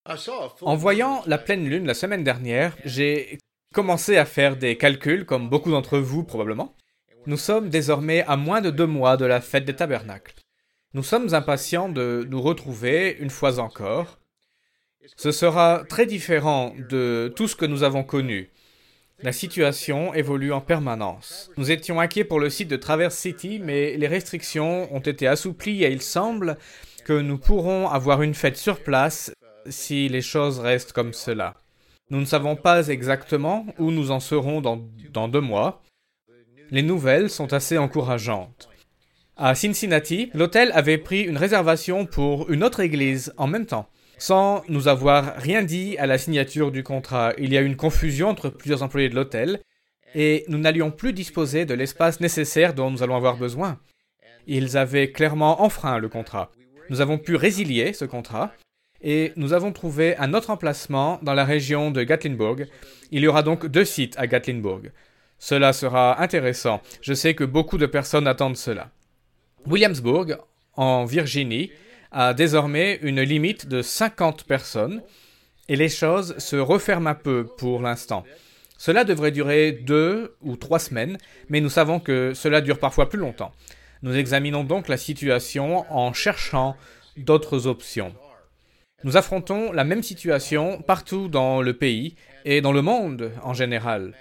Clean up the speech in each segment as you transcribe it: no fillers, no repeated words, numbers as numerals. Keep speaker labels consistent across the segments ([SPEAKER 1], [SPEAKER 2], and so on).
[SPEAKER 1] En voyant la pleine lune la semaine dernière, j'ai commencé à faire des calculs, comme beaucoup d'entre vous probablement. Nous sommes désormais à moins de 2 mois de la fête des tabernacles. Nous sommes impatients de nous retrouver une fois encore. Ce sera très différent de tout ce que nous avons connu. La situation évolue en permanence. Nous étions inquiets pour le site de Traverse City, mais les restrictions ont été assouplies et il semble que nous pourrons avoir une fête sur place si les choses restent comme cela. Nous ne savons pas exactement où nous en serons dans 2 mois. Les nouvelles sont assez encourageantes. À Cincinnati, l'hôtel avait pris une réservation pour une autre église en même temps, sans nous avoir rien dit à la signature du contrat. Il y a eu une confusion entre plusieurs employés de l'hôtel et nous n'allions plus disposer de l'espace nécessaire dont nous allons avoir besoin. Ils avaient clairement enfreint le contrat. Nous avons pu résilier ce contrat et nous avons trouvé un autre emplacement dans la région de Gatlinburg. Il y aura donc 2 sites à Gatlinburg. Cela sera intéressant. Je sais que beaucoup de personnes attendent cela. Williamsburg, en Virginie, a désormais une limite de 50 personnes et les choses se referment un peu pour l'instant. Cela devrait durer 2 ou 3 semaines, mais nous savons que cela dure parfois plus longtemps. Nous examinons donc la situation en cherchant d'autres options. Nous affrontons la même situation partout dans le pays et dans le monde en général.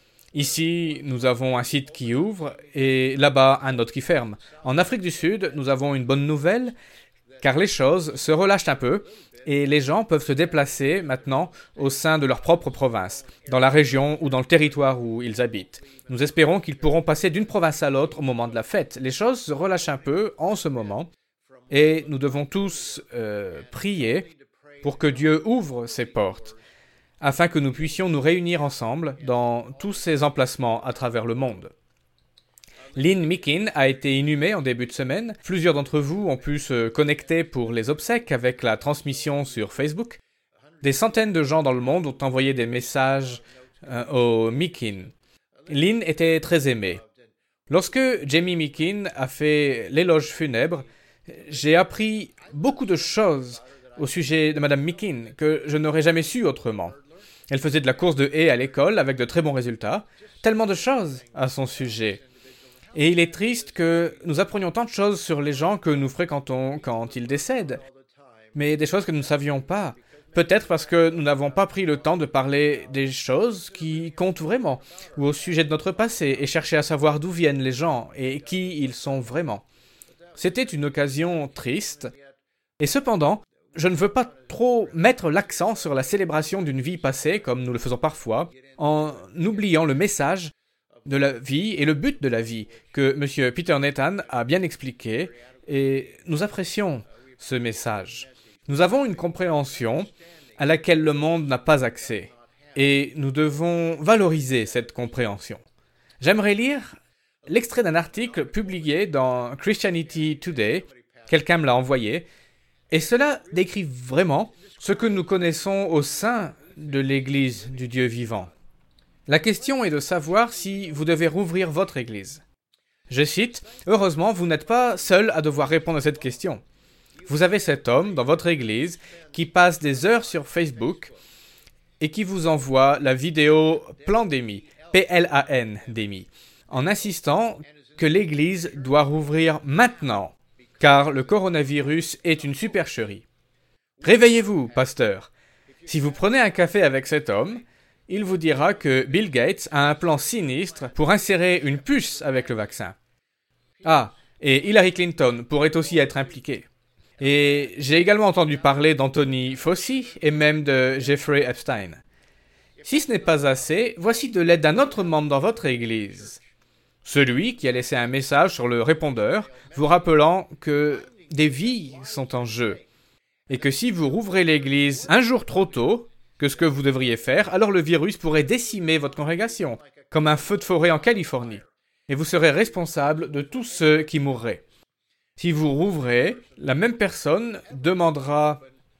[SPEAKER 1] Ici, nous avons un site qui ouvre et là-bas, un autre qui ferme. En Afrique du Sud, nous avons une bonne nouvelle car les choses se relâchent un peu et les gens peuvent se déplacer maintenant au sein de leur propre province, dans la région ou dans le territoire où ils habitent. Nous espérons qu'ils pourront passer d'une province à l'autre au moment de la fête. Les choses se relâchent un peu en ce moment et nous devons tous prier pour que Dieu ouvre ses portes, afin que nous puissions nous réunir ensemble dans tous ces emplacements à travers le monde. Lynn Mikin a été inhumée en début de semaine. Plusieurs d'entre vous ont pu se connecter pour les obsèques avec la transmission sur Facebook. Des centaines de gens dans le monde ont envoyé des messages au Mikin. Lynn était très aimée. Lorsque Jamie Mikin a fait l'éloge funèbre, j'ai appris beaucoup de choses au sujet de Madame Mikin que je n'aurais jamais su autrement. Elle faisait de la course de haies à l'école avec de très bons résultats. Tellement de choses à son sujet. Et il est triste que nous apprenions tant de choses sur les gens que nous fréquentons quand ils décèdent. Mais des choses que nous ne savions pas. Peut-être parce que nous n'avons pas pris le temps de parler des choses qui comptent vraiment, ou au sujet de notre passé, et chercher à savoir d'où viennent les gens et qui ils sont vraiment. C'était une occasion triste. Et cependant, je ne veux pas trop mettre l'accent sur la célébration d'une vie passée, comme nous le faisons parfois, en oubliant le message de la vie et le but de la vie, que M. Peter Nathan a bien expliqué, et nous apprécions ce message. Nous avons une compréhension à laquelle le monde n'a pas accès, et nous devons valoriser cette compréhension. J'aimerais lire l'extrait d'un article publié dans Christianity Today, quelqu'un me l'a envoyé, et cela décrit vraiment ce que nous connaissons au sein de l'Église du Dieu vivant. La question est de savoir si vous devez rouvrir votre Église. Je cite, « Heureusement, vous n'êtes pas seul à devoir répondre à cette question. Vous avez cet homme dans votre Église qui passe des heures sur Facebook et qui vous envoie la vidéo Plandémie, P-L-A-N, Démie, en insistant que l'Église doit rouvrir maintenant, car le coronavirus est une supercherie. Réveillez-vous, pasteur. Si vous prenez un café avec cet homme, il vous dira que Bill Gates a un plan sinistre pour insérer une puce avec le vaccin. Ah, et Hillary Clinton pourrait aussi être impliquée. Et j'ai également entendu parler d'Anthony Fauci et même de Jeffrey Epstein. Si ce n'est pas assez, voici de l'aide d'un autre membre dans votre église. Celui qui a laissé un message sur le répondeur vous rappelant que des vies sont en jeu et que si vous rouvrez l'église un jour trop tôt que ce que vous devriez faire, alors le virus pourrait décimer votre congrégation, comme un feu de forêt en Californie, et vous serez responsable de tous ceux qui mourraient. Si vous rouvrez, la même personne demandera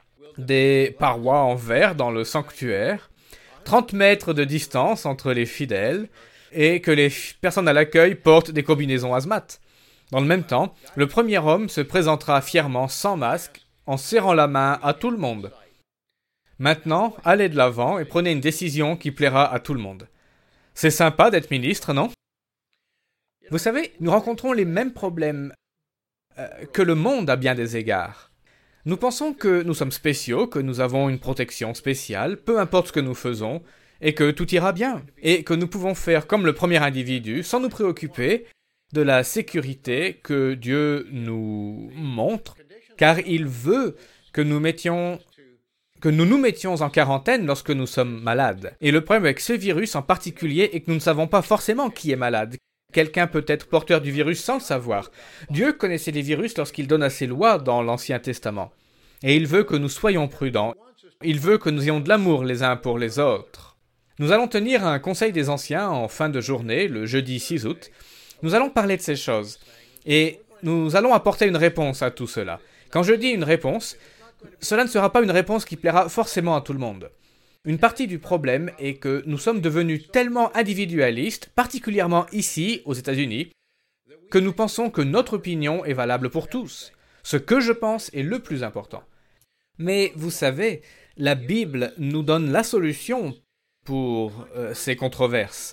[SPEAKER 1] des parois en verre dans le sanctuaire, 30 mètres de distance entre les fidèles, et que les personnes à l'accueil portent des combinaisons hazmat. Dans le même temps, le premier homme se présentera fièrement sans masque, en serrant la main à tout le monde. Maintenant, allez de l'avant et prenez une décision qui plaira à tout le monde. C'est sympa d'être ministre, non? Vous savez, nous rencontrons les mêmes problèmes que le monde à bien des égards. Nous pensons que nous sommes spéciaux, que nous avons une protection spéciale, peu importe ce que nous faisons, et que tout ira bien, et que nous pouvons faire comme le premier individu sans nous préoccuper de la sécurité que Dieu nous montre, car il veut que nous nous mettions en quarantaine lorsque nous sommes malades. Et le problème avec ce virus en particulier est que nous ne savons pas forcément qui est malade. Quelqu'un peut être porteur du virus sans le savoir. Dieu connaissait les virus lorsqu'il donna ses lois dans l'Ancien Testament. Et il veut que nous soyons prudents. Il veut que nous ayons de l'amour les uns pour les autres. Nous allons tenir un conseil des anciens en fin de journée, le jeudi 6 août. Nous allons parler de ces choses. Et nous allons apporter une réponse à tout cela. Quand je dis une réponse, cela ne sera pas une réponse qui plaira forcément à tout le monde. Une partie du problème est que nous sommes devenus tellement individualistes, particulièrement ici, aux États-Unis, que nous pensons que notre opinion est valable pour tous. Ce que je pense est le plus important. Mais vous savez, la Bible nous donne la solution pour ces controverses.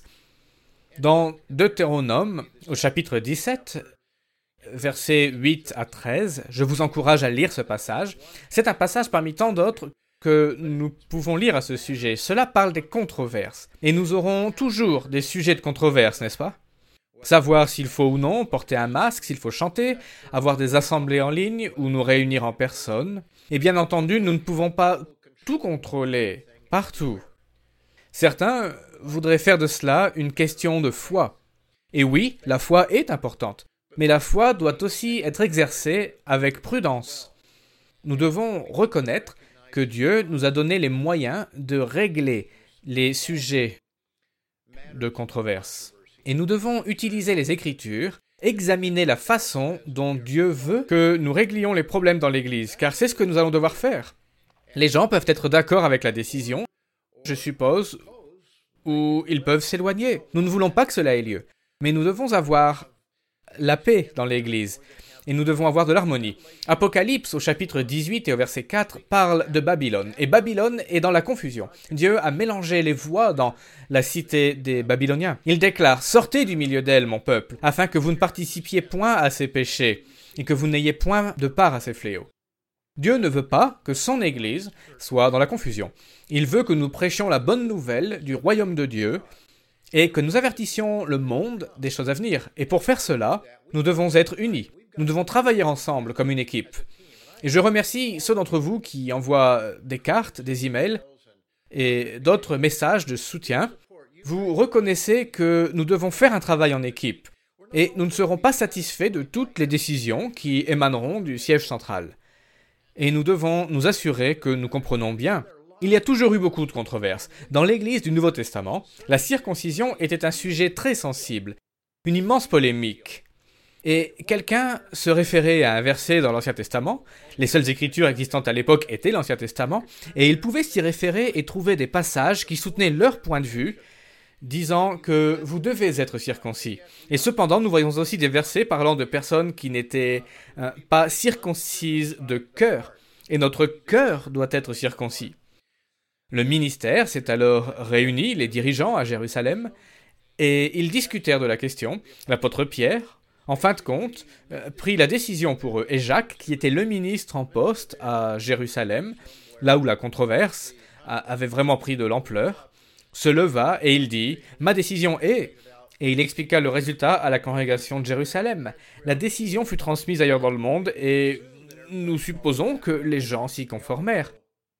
[SPEAKER 1] Dans Deutéronome, au chapitre 17, versets 8 à 13, je vous encourage à lire ce passage. C'est un passage parmi tant d'autres que nous pouvons lire à ce sujet. Cela parle des controverses. Et nous aurons toujours des sujets de controverse, n'est-ce pas? Savoir s'il faut ou non porter un masque, s'il faut chanter, avoir des assemblées en ligne ou nous réunir en personne. Et bien entendu, nous ne pouvons pas tout contrôler, partout. Certains voudraient faire de cela une question de foi. Et oui, la foi est importante. Mais la foi doit aussi être exercée avec prudence. Nous devons reconnaître que Dieu nous a donné les moyens de régler les sujets de controverse. Et nous devons utiliser les Écritures, examiner la façon dont Dieu veut que nous réglions les problèmes dans l'Église, car c'est ce que nous allons devoir faire. Les gens peuvent être d'accord avec la décision, je suppose, ou ils peuvent s'éloigner. Nous ne voulons pas que cela ait lieu, mais nous devons avoir la paix dans l'Église. Et nous devons avoir de l'harmonie. Apocalypse, au chapitre 18 et au verset 4, parle de Babylone. Et Babylone est dans la confusion. Dieu a mélangé les voix dans la cité des Babyloniens. Il déclare « Sortez du milieu d'elle, mon peuple, afin que vous ne participiez point à ses péchés, et que vous n'ayez point de part à ses fléaux. » Dieu ne veut pas que son Église soit dans la confusion. Il veut que nous prêchions la bonne nouvelle du royaume de Dieu, et que nous avertissions le monde des choses à venir. Et pour faire cela, nous devons être unis. Nous devons travailler ensemble comme une équipe. Et je remercie ceux d'entre vous qui envoient des cartes, des emails et d'autres messages de soutien. Vous reconnaissez que nous devons faire un travail en équipe. Et nous ne serons pas satisfaits de toutes les décisions qui émaneront du siège central. Et nous devons nous assurer que nous comprenons bien. Il y a toujours eu beaucoup de controverses. Dans l'Église du Nouveau Testament, la circoncision était un sujet très sensible, une immense polémique. Et quelqu'un se référait à un verset dans l'Ancien Testament, les seules écritures existantes à l'époque étaient l'Ancien Testament, et ils pouvaient s'y référer et trouver des passages qui soutenaient leur point de vue, disant que vous devez être circoncis. Et cependant, nous voyons aussi des versets parlant de personnes qui n'étaient pas circoncises de cœur, et notre cœur doit être circoncis. Le ministère s'est alors réuni, les dirigeants à Jérusalem, et ils discutèrent de la question. L'apôtre Pierre, en fin de compte, prit la décision pour eux. Et Jacques, qui était le ministre en poste à Jérusalem, là où la controverse avait vraiment pris de l'ampleur, se leva et il dit « Ma décision est… » Et il expliqua le résultat à la congrégation de Jérusalem. La décision fut transmise ailleurs dans le monde et nous supposons que les gens s'y conformèrent.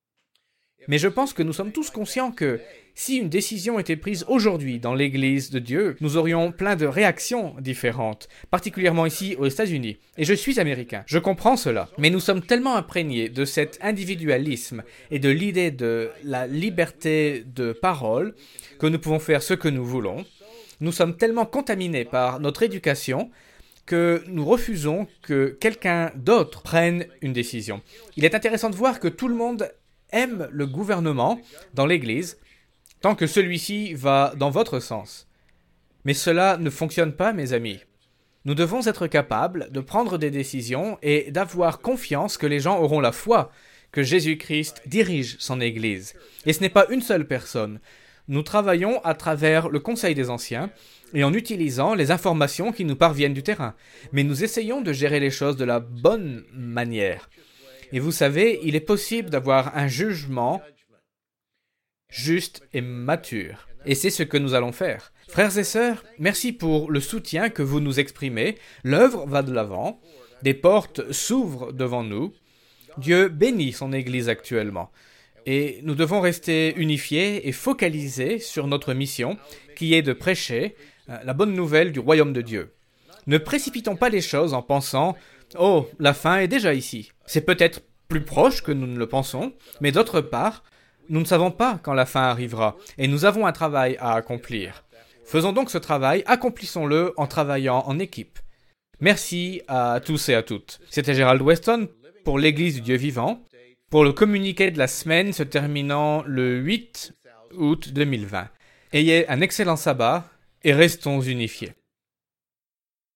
[SPEAKER 1] Mais je pense que nous sommes tous conscients que si une décision était prise aujourd'hui dans l'Église de Dieu, nous aurions plein de réactions différentes, particulièrement ici aux États-Unis. Et je suis américain, je comprends cela. Mais nous sommes tellement imprégnés de cet individualisme et de l'idée de la liberté de parole que nous pouvons faire ce que nous voulons. Nous sommes tellement contaminés par notre éducation que nous refusons que quelqu'un d'autre prenne une décision. Il est intéressant de voir que tout le monde aime le gouvernement dans l'Église, tant que celui-ci va dans votre sens. Mais cela ne fonctionne pas, mes amis. Nous devons être capables de prendre des décisions et d'avoir confiance que les gens auront la foi que Jésus-Christ dirige son Église. Et ce n'est pas une seule personne. Nous travaillons à travers le Conseil des Anciens et en utilisant les informations qui nous parviennent du terrain. Mais nous essayons de gérer les choses de la bonne manière. Et vous savez, il est possible d'avoir un jugement juste et mature. Et c'est ce que nous allons faire. Frères et sœurs, merci pour le soutien que vous nous exprimez. L'œuvre va de l'avant. Des portes s'ouvrent devant nous. Dieu bénit son Église actuellement. Et nous devons rester unifiés et focalisés sur notre mission, qui est de prêcher la bonne nouvelle du royaume de Dieu. Ne précipitons pas les choses en pensant « Oh, la fin est déjà ici ». C'est peut-être plus proche que nous ne le pensons, mais d'autre part, nous ne savons pas quand la fin arrivera, et nous avons un travail à accomplir. Faisons donc ce travail, accomplissons-le en travaillant en équipe. Merci à tous et à toutes. C'était Gerald Weston pour l'Église du Dieu vivant, pour le communiqué de la semaine se terminant le 8 août 2020. Ayez un excellent sabbat et restons unifiés.